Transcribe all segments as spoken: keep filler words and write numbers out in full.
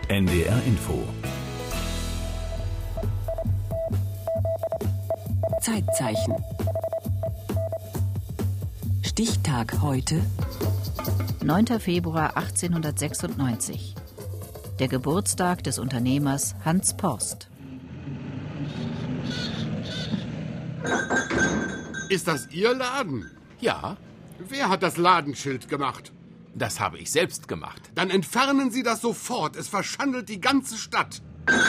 N D R Info. Zeitzeichen. Stichtag heute. neunter Februar achtzehnhundertsechsundneunzig. Der Geburtstag des Unternehmers Hans Porst. Ist das Ihr Laden? Ja, Wer hat das Ladenschild gemacht? das habe ich selbst gemacht. Dann entfernen Sie das sofort. Es verschandelt die ganze Stadt.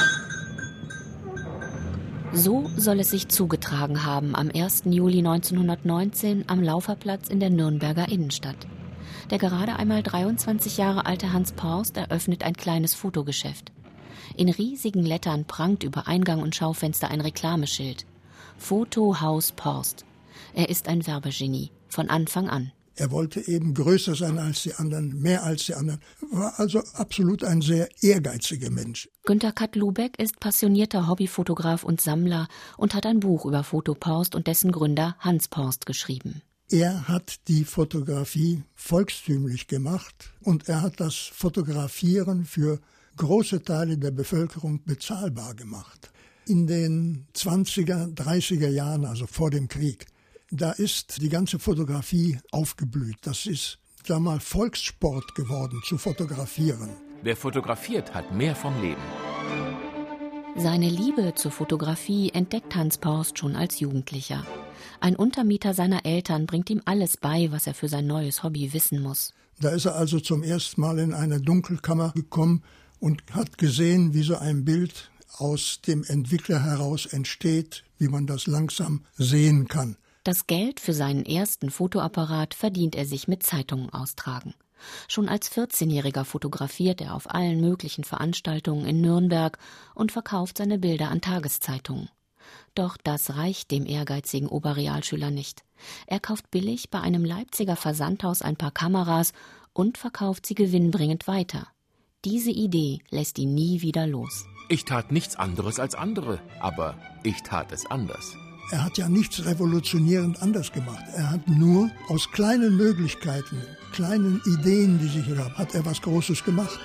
So soll es sich zugetragen haben am ersten Juli neunzehnhundertneunzehn am Lauferplatz in der Nürnberger Innenstadt. Der gerade einmal dreiundzwanzig Jahre alte Hans Porst eröffnet ein kleines Fotogeschäft. In riesigen Lettern prangt über Eingang und Schaufenster ein Reklameschild. Fotohaus Porst. Er ist ein Werbegenie, von Anfang an. Er wollte eben größer sein als die anderen, mehr als die anderen. War also absolut ein sehr ehrgeiziger Mensch. Günter Katt-Lubeck ist passionierter Hobbyfotograf und Sammler und hat ein Buch über Foto Porst und dessen Gründer Hans Porst geschrieben. Er hat die Fotografie volkstümlich gemacht und er hat das Fotografieren für große Teile der Bevölkerung bezahlbar gemacht. In den zwanziger, dreißiger Jahren, also vor dem Krieg, da ist die ganze Fotografie aufgeblüht. Das ist damals Volkssport geworden, zu fotografieren. Wer fotografiert, hat mehr vom Leben. Seine Liebe zur Fotografie entdeckt Hans Porst schon als Jugendlicher. Ein Untermieter seiner Eltern bringt ihm alles bei, was er für sein neues Hobby wissen muss. Da ist er also zum ersten Mal in eine Dunkelkammer gekommen und hat gesehen, wie so ein Bild aus dem Entwickler heraus entsteht, wie man das langsam sehen kann. Das Geld für seinen ersten Fotoapparat verdient er sich mit Zeitungen austragen. Schon als vierzehnjähriger fotografiert er auf allen möglichen Veranstaltungen in Nürnberg und verkauft seine Bilder an Tageszeitungen. Doch das reicht dem ehrgeizigen Oberrealschüler nicht. Er kauft billig bei einem Leipziger Versandhaus ein paar Kameras und verkauft sie gewinnbringend weiter. Diese Idee lässt ihn nie wieder los. Ich tat nichts anderes als andere, aber ich tat es anders. Er hat ja nichts revolutionierend anders gemacht. Er hat nur aus kleinen Möglichkeiten, kleinen Ideen, die sich ergaben, hat er was Großes gemacht.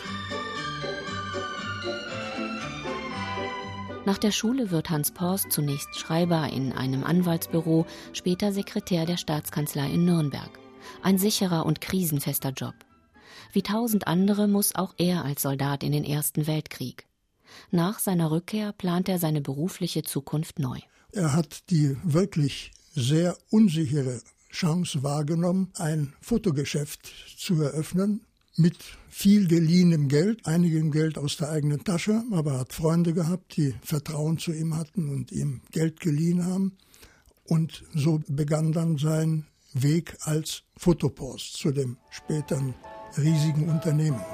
Nach der Schule wird Hans Porst zunächst Schreiber in einem Anwaltsbüro, später Sekretär der Staatskanzlei in Nürnberg. Ein sicherer und krisenfester Job. Wie tausend andere muss auch er als Soldat in den Ersten Weltkrieg. Nach seiner Rückkehr plant er seine berufliche Zukunft neu. Er hat die wirklich sehr unsichere Chance wahrgenommen, ein Fotogeschäft zu eröffnen mit viel geliehenem Geld, einigem Geld aus der eigenen Tasche, aber er hat Freunde gehabt, die Vertrauen zu ihm hatten und ihm Geld geliehen haben. Und so begann dann sein Weg als Fotoporst zu dem späteren riesigen Unternehmen.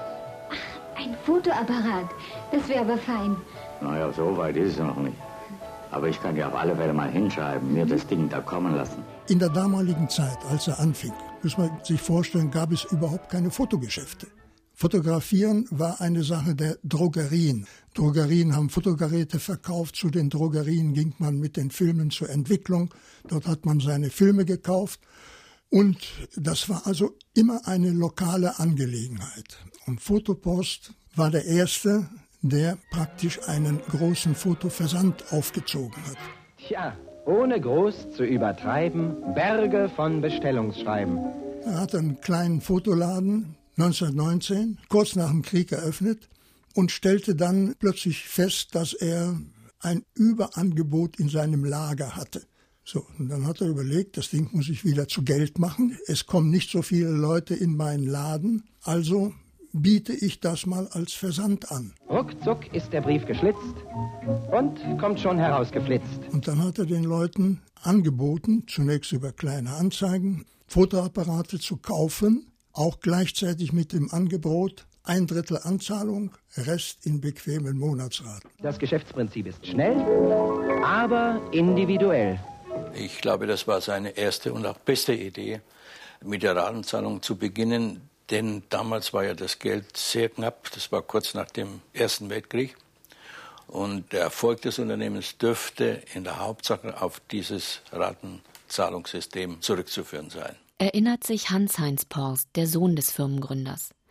Ach, ein Fotoapparat, das wäre aber fein. Naja, so weit ist es noch nicht. Aber ich kann ja auf alle Fälle mal hinschreiben, mir das Ding da kommen lassen. In der damaligen Zeit, als er anfing, muss man sich vorstellen, gab es überhaupt keine Fotogeschäfte. Fotografieren war eine Sache der Drogerien. Drogerien haben Fotogeräte verkauft. Zu den Drogerien ging man mit den Filmen zur Entwicklung. Dort hat man seine Filme gekauft. Und das war also immer eine lokale Angelegenheit. Und Fotoporst war der erste, der praktisch einen großen Fotoversand aufgezogen hat. Tja, ohne groß zu übertreiben, Berge von Bestellungsschreiben. Er hat einen kleinen Fotoladen neunzehnhundertneunzehn, kurz nach dem Krieg eröffnet und stellte dann plötzlich fest, dass er ein Überangebot in seinem Lager hatte. So, und dann hat er überlegt, das Ding muss ich wieder zu Geld machen. Es kommen nicht so viele Leute in meinen Laden, also biete ich das mal als Versand an. Ruckzuck ist der Brief geschlitzt und kommt schon herausgeflitzt. Und dann hat er den Leuten angeboten, zunächst über kleine Anzeigen, Fotoapparate zu kaufen, auch gleichzeitig mit dem Angebot, ein Drittel Anzahlung, Rest in bequemen Monatsraten. Das Geschäftsprinzip ist schnell, aber individuell. Ich glaube, das war seine erste und auch beste Idee, mit der Ratenzahlung zu beginnen. Denn damals war ja das Geld sehr knapp, das war kurz nach dem Ersten Weltkrieg. Und der Erfolg des Unternehmens dürfte in der Hauptsache auf dieses Ratenzahlungssystem zurückzuführen sein. Erinnert sich Hans-Heinz Porst, der Sohn des Firmengründers.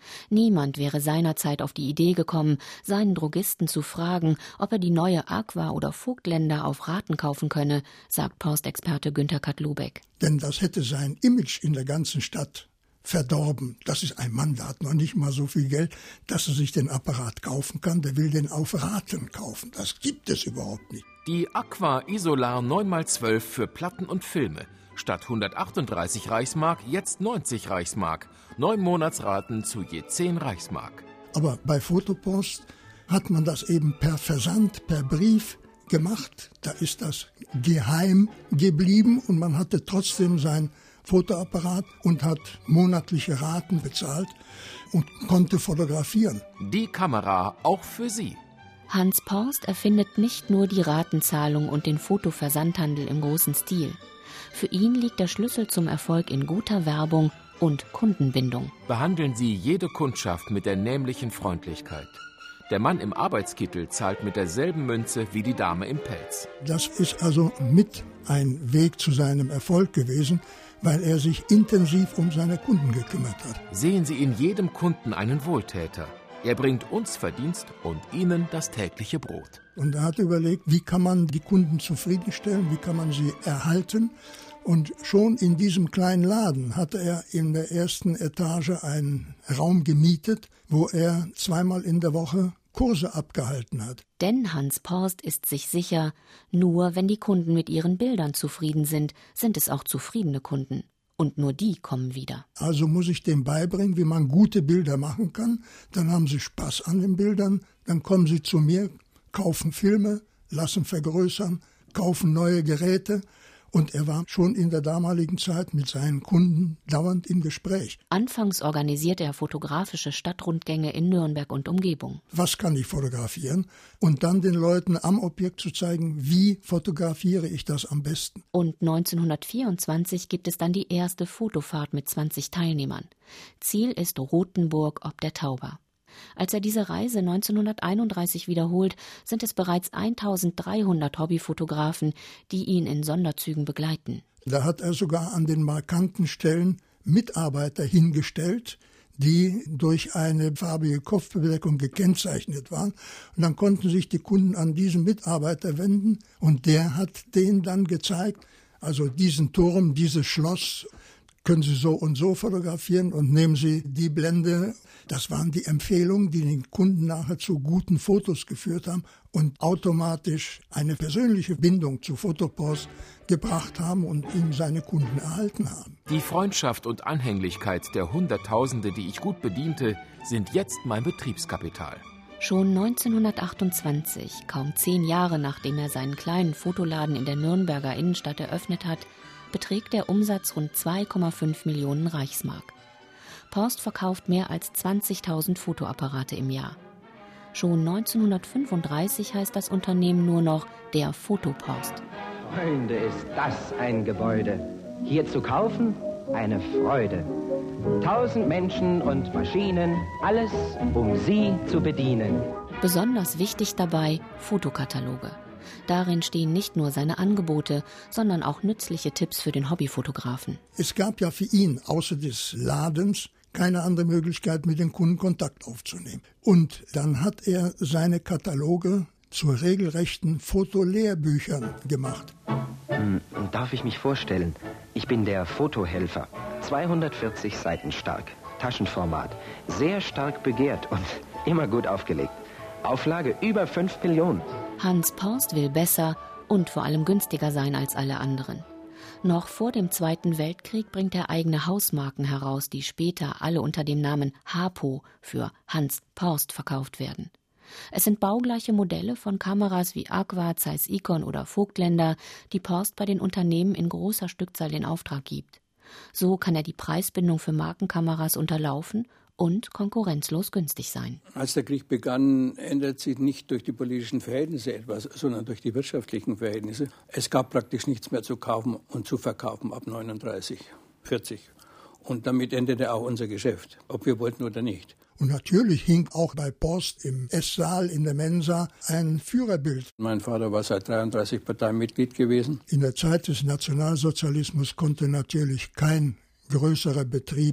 Niemand wäre seinerzeit auf die Idee gekommen, seinen Drogisten zu fragen, ob er die neue Aqua oder Vogtländer auf Raten kaufen könne, sagt Postexperte Günter Kadlubeck. Denn das hätte sein Image in der ganzen Stadt verdorben. Das ist ein Mann, der hat noch nicht mal so viel Geld, dass er sich den Apparat kaufen kann. Der will den auf Raten kaufen. Das gibt es überhaupt nicht. Die Aqua Isolar neun mal zwölf für Platten und Filme. Statt hundertachtunddreißig Reichsmark jetzt neunzig Reichsmark. Neun Monatsraten zu je zehn Reichsmark. Aber bei Fotopost hat man das eben per Versand, per Brief gemacht. Da ist das geheim geblieben und man hatte trotzdem sein Fotoapparat und hat monatliche Raten bezahlt und konnte fotografieren. Die Kamera auch für Sie. Hans Porst erfindet nicht nur die Ratenzahlung und den Fotoversandhandel im großen Stil. Für ihn liegt der Schlüssel zum Erfolg in guter Werbung und Kundenbindung. Behandeln Sie jede Kundschaft mit der nämlichen Freundlichkeit. Der Mann im Arbeitskittel zahlt mit derselben Münze wie die Dame im Pelz. Das ist also mit ein Weg zu seinem Erfolg gewesen, weil er sich intensiv um seine Kunden gekümmert hat. Sehen Sie in jedem Kunden einen Wohltäter. Er bringt uns Verdienst und Ihnen das tägliche Brot. Und er hat überlegt, wie kann man die Kunden zufriedenstellen, wie kann man sie erhalten. Und schon in diesem kleinen Laden hatte er in der ersten Etage einen Raum gemietet, wo er zweimal in der Woche Kurse abgehalten hat. Denn Hans Porst ist sich sicher, nur wenn die Kunden mit ihren Bildern zufrieden sind, sind es auch zufriedene Kunden. Und nur die kommen wieder. Also muss ich dem beibringen, wie man gute Bilder machen kann. Dann haben sie Spaß an den Bildern, dann kommen sie zu mir, kaufen Filme, lassen vergrößern, kaufen neue Geräte. Und er war schon in der damaligen Zeit mit seinen Kunden dauernd im Gespräch. Anfangs organisierte er fotografische Stadtrundgänge in Nürnberg und Umgebung. Was kann ich fotografieren? Und dann den Leuten am Objekt zu zeigen, wie fotografiere ich das am besten. Und neunzehnhundertvierundzwanzig gibt es dann die erste Fotofahrt mit zwanzig Teilnehmern. Ziel ist Rothenburg ob der Tauber. Als er diese Reise neunzehnhunderteinunddreißig wiederholt, sind es bereits eintausenddreihundert Hobbyfotografen, die ihn in Sonderzügen begleiten. Da hat er sogar an den markanten Stellen Mitarbeiter hingestellt, die durch eine farbige Kopfbedeckung gekennzeichnet waren. Und dann konnten sich die Kunden an diesen Mitarbeiter wenden und der hat denen dann gezeigt, also diesen Turm, dieses Schloss können Sie so und so fotografieren und nehmen Sie die Blende. Das waren die Empfehlungen, die den Kunden nachher zu guten Fotos geführt haben und automatisch eine persönliche Bindung zu Fotopost gebracht haben und ihm seine Kunden erhalten haben. Die Freundschaft und Anhänglichkeit der Hunderttausende, die ich gut bediente, sind jetzt mein Betriebskapital. Schon neunzehnhundertachtundzwanzig, kaum zehn Jahre nachdem er seinen kleinen Fotoladen in der Nürnberger Innenstadt eröffnet hat, beträgt der Umsatz rund zwei Komma fünf Millionen Reichsmark. Porst verkauft mehr als zwanzigtausend Fotoapparate im Jahr. Schon neunzehnhundertfünfunddreißig heißt das Unternehmen nur noch der Fotopost. Freunde, ist das ein Gebäude. Hier zu kaufen, eine Freude. Tausend Menschen und Maschinen, alles, um sie zu bedienen. Besonders wichtig dabei Fotokataloge. Darin stehen nicht nur seine Angebote, sondern auch nützliche Tipps für den Hobbyfotografen. Es gab ja für ihn außer des Ladens keine andere Möglichkeit, mit den Kunden Kontakt aufzunehmen. Und dann hat er seine Kataloge zu regelrechten Fotolehrbüchern gemacht. Hm, darf ich mich vorstellen? Ich bin der Fotohelfer. zweihundertvierzig Seiten stark, Taschenformat, sehr stark begehrt und immer gut aufgelegt. Auflage über fünf Millionen. Hans Porst will besser und vor allem günstiger sein als alle anderen. Noch vor dem Zweiten Weltkrieg bringt er eigene Hausmarken heraus, die später alle unter dem Namen Hapo für Hans Porst verkauft werden. Es sind baugleiche Modelle von Kameras wie Aqua, Zeiss Ikon oder Vogtländer, die Porst bei den Unternehmen in großer Stückzahl in Auftrag gibt. So kann er die Preisbindung für Markenkameras unterlaufen und konkurrenzlos günstig sein. Als der Krieg begann, ändert sich nicht durch die politischen Verhältnisse etwas, sondern durch die wirtschaftlichen Verhältnisse. Es gab praktisch nichts mehr zu kaufen und zu verkaufen ab neununddreißig, vierzig. Und damit endete auch unser Geschäft, ob wir wollten oder nicht. Und natürlich hing auch bei Porst im Esssaal, in der Mensa, ein Führerbild. Mein Vater war seit dreiunddreißig Parteimitglied gewesen. In der Zeit des Nationalsozialismus konnte natürlich kein größerer Betrieb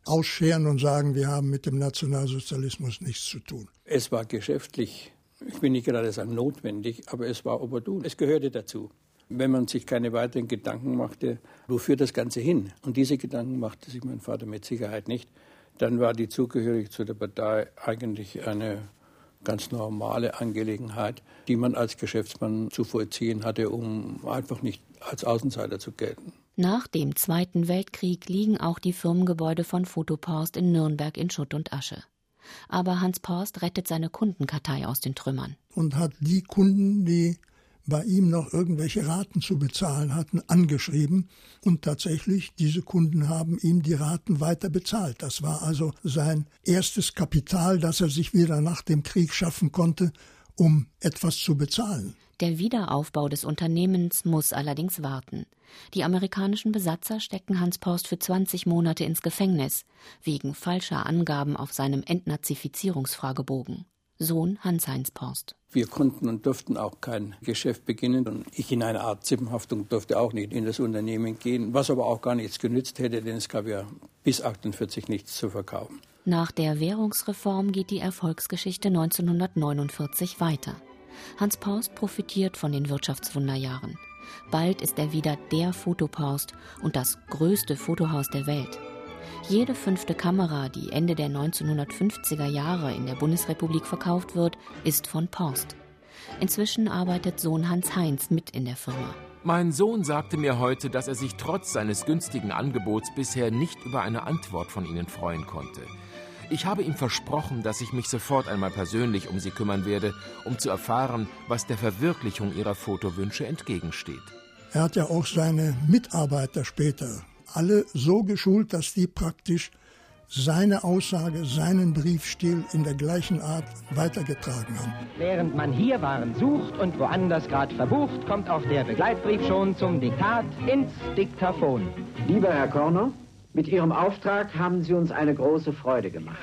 ausscheren und sagen, wir haben mit dem Nationalsozialismus nichts zu tun. Es war geschäftlich, ich will nicht gerade sagen notwendig, aber es war opportun. Es gehörte dazu. Wenn man sich keine weiteren Gedanken machte, wofür das Ganze hin, und diese Gedanken machte sich mein Vater mit Sicherheit nicht, dann war die Zugehörigkeit zu der Partei eigentlich eine ganz normale Angelegenheit, die man als Geschäftsmann zu vollziehen hatte, um einfach nicht als Außenseiter zu gelten. Nach dem Zweiten Weltkrieg liegen auch die Firmengebäude von Fotopost in Nürnberg in Schutt und Asche. Aber Hans Porst rettet seine Kundenkartei aus den Trümmern. Und hat die Kunden, die bei ihm noch irgendwelche Raten zu bezahlen hatten, angeschrieben. Und tatsächlich, diese Kunden haben ihm die Raten weiter bezahlt. Das war also sein erstes Kapital, das er sich wieder nach dem Krieg schaffen konnte, um etwas zu bezahlen. Der Wiederaufbau des Unternehmens muss allerdings warten. Die amerikanischen Besatzer stecken Hans Porst für zwanzig Monate ins Gefängnis, wegen falscher Angaben auf seinem Entnazifizierungsfragebogen. Sohn Hans-Heinz Porst. Wir konnten und durften auch kein Geschäft beginnen. Und ich in einer Art Zippenhaftung durfte auch nicht in das Unternehmen gehen, was aber auch gar nichts genützt hätte, denn es gab ja bis achtundvierzig nichts zu verkaufen. Nach der Währungsreform geht die Erfolgsgeschichte neunzehnhundertneunundvierzig weiter. Hans Porst profitiert von den Wirtschaftswunderjahren. Bald ist er wieder der Fotoporst und das größte Fotohaus der Welt. Jede fünfte Kamera, die Ende der neunzehnhundertfünfziger Jahre in der Bundesrepublik verkauft wird, ist von Porst. Inzwischen arbeitet Sohn Hans-Heinz mit in der Firma. Mein Sohn sagte mir heute, dass er sich trotz seines günstigen Angebots bisher nicht über eine Antwort von Ihnen freuen konnte. Ich habe ihm versprochen, dass ich mich sofort einmal persönlich um Sie kümmern werde, um zu erfahren, was der Verwirklichung Ihrer Fotowünsche entgegensteht. Er hat ja auch seine Mitarbeiter später alle so geschult, dass die praktisch seine Aussage, seinen Briefstil in der gleichen Art weitergetragen haben. Während man hier Waren sucht und woanders gerade verbucht, kommt auch der Begleitbrief schon zum Diktat ins Diktaphon. Lieber Herr Korner, mit Ihrem Auftrag haben Sie uns eine große Freude gemacht.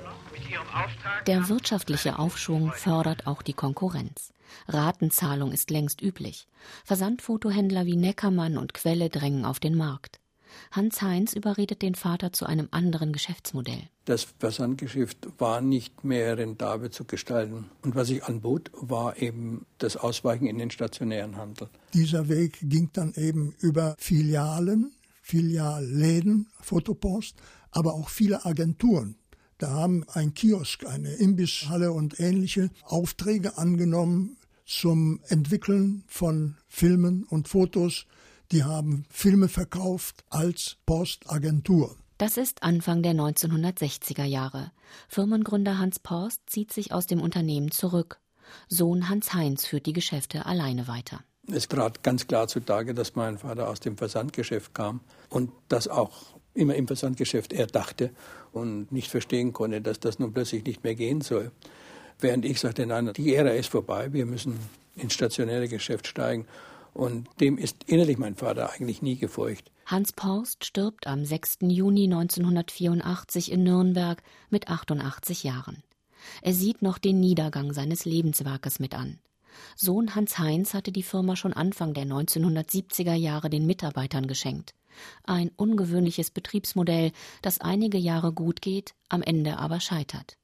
Der wirtschaftliche Aufschwung fördert auch die Konkurrenz. Ratenzahlung ist längst üblich. Versandfotohändler wie Neckermann und Quelle drängen auf den Markt. Hans-Heinz überredet den Vater zu einem anderen Geschäftsmodell. Das Versandgeschäft war nicht mehr rentabel zu gestalten. Und was ich anbot, war eben das Ausweichen in den stationären Handel. Dieser Weg ging dann eben über Filialen, Filialläden, Fotopost, aber auch viele Agenturen. Da haben ein Kiosk, eine Imbisshalle und ähnliche Aufträge angenommen zum Entwickeln von Filmen und Fotos. Die haben Filme verkauft als Postagentur. Das ist Anfang der neunzehnhundertsechziger Jahre. Firmengründer Hans Porst zieht sich aus dem Unternehmen zurück. Sohn Hans-Heinz führt die Geschäfte alleine weiter. Es trat ganz klar zutage, dass mein Vater aus dem Versandgeschäft kam und das auch immer im Versandgeschäft er dachte und nicht verstehen konnte, dass das nun plötzlich nicht mehr gehen soll. Während ich sagte, nein, die Ära ist vorbei, wir müssen ins stationäre Geschäft steigen. Und dem ist innerlich mein Vater eigentlich nie gefolgt. Hans Porst stirbt am sechsten Juni neunzehnhundertvierundachtzig in Nürnberg mit achtundachtzig Jahren. Er sieht noch den Niedergang seines Lebenswerkes mit an. Sohn Hans-Heinz hatte die Firma schon Anfang der neunzehnhundertsiebziger Jahre den Mitarbeitern geschenkt. Ein ungewöhnliches Betriebsmodell, das einige Jahre gut geht, am Ende aber scheitert.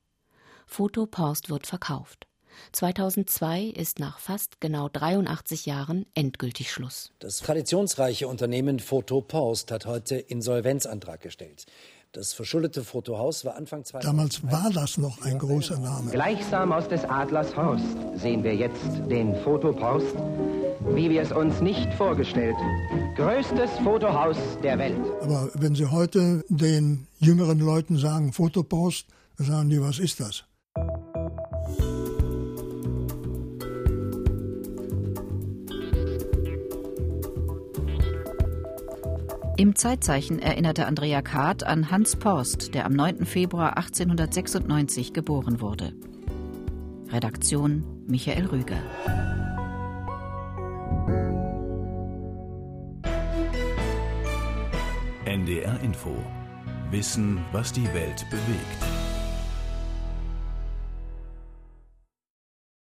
Fotopost wird verkauft. zweitausendzwei ist nach fast genau dreiundachtzig Jahren endgültig Schluss. Das traditionsreiche Unternehmen Fotopost hat heute Insolvenzantrag gestellt. Das verschuldete Fotohaus war Anfang Damals war das noch ein großer Name. Gleichsam aus des Adlers Horst sehen wir jetzt den Fotopost, wie wir es uns nicht vorgestellt. Größtes Fotohaus der Welt. Aber wenn Sie heute den jüngeren Leuten sagen Fotopost, dann sagen die, was ist das? Im Zeitzeichen erinnerte Andrea Kath an Hans Porst, der am neunten Februar achtzehnhundertsechsundneunzig geboren wurde. Redaktion Michael Rüger. N D R Info. Wissen, was die Welt bewegt.